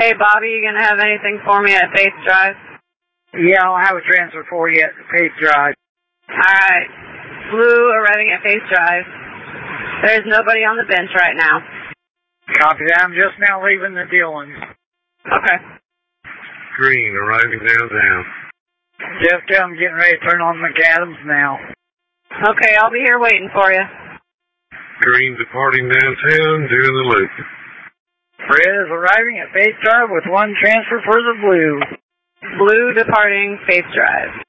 Hey, Bobby, you gonna have anything for me at Faith Drive? Yeah, I'll have a transfer for you at Faith Drive. Alright. Blue arriving at Faith Drive. There's nobody on the bench right now. Copy that. I'm just now leaving the Dillons. Okay. Green arriving downtown. Just I'm getting ready to turn on McAdams now. Okay, I'll be here waiting for you. Green departing downtown, doing the loop. Red is arriving at Faith Drive with one transfer for the Blue. Blue departing Faith Drive.